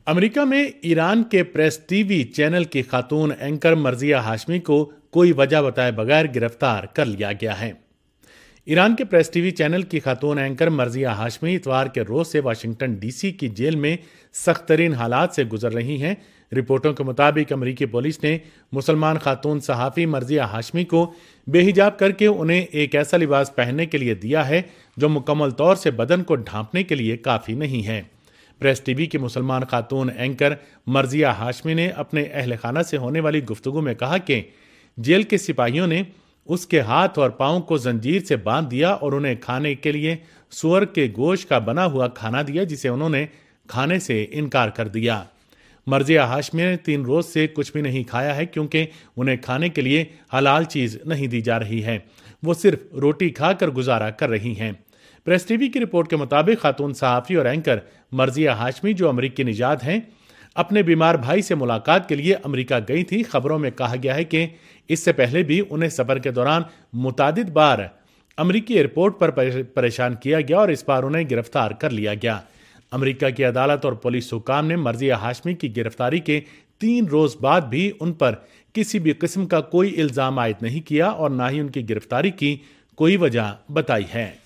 America में Iran के press TV channel की खातून एंकर मर्जिया हाशमी को कोई वजह बताए बगैर गिरफ्तार कर लिया गया है। ईरान के प्रेस टीवी चैनल की खातून एंकर मर्जिया हाशमी इतवार के रोज से वाशिंगटन डीसी की जेल में सख्त तरीन हालात से गुजर रही हैं। रिपोर्टों के मुताबिक अमेरिकी पुलिस ने मुसलमान खातून सहाफ़ी मर्जिया हाशमी को बेहिजाब करके उन्हें एक ऐसा लिबास पहनने के लिए दिया है जो मुकम्मल तौर से बदन को ढांपने के लिए काफ़ी नहीं है। प्रेस टीवी की मुसलमान खातून एंकर मर्जिया हाशमी ने अपने अहल खाना से होने वाली गुफ्तगू में कहा कि जेल के सिपाहियों ने उसके हाथ और पांव को जंजीर से बांध दिया और उन्हें खाने के लिए सुअर के गोश्त का बना हुआ खाना दिया, जिसे उन्होंने खाने से इनकार कर दिया। मर्जिया हाशमी ने 3 रोज से कुछ भी नहीं खाया है क्योंकि उन्हें खाने के लिए हलाल चीज नहीं दी जा रही है। वो सिर्फ रोटी खाकर गुजारा कर रही हैं। प्रेस टीवी की रिपोर्ट के मुताबिक खातून सहाफ़ी और एंकर मर्जिया हाशमी, जो अमरीकी निजात हैं, अपने बीमार भाई से मुलाकात के लिए अमेरिका गई थी। खबरों में कहा गया है कि इससे पहले भी उन्हें सफर के दौरान मुतादिद बार अमेरिकी एयरपोर्ट पर परेशान किया गया और इस बार उन्हें गिरफ्तार कर लिया गया। अमेरिका की अदालत और पुलिस हुकाम ने मर्जिया हाशमी की गिरफ्तारी के 3 रोज बाद भी उन पर किसी भी किस्म का कोई इल्जाम आयद नहीं किया और ना ही उनकी गिरफ्तारी की कोई वजह बताई है।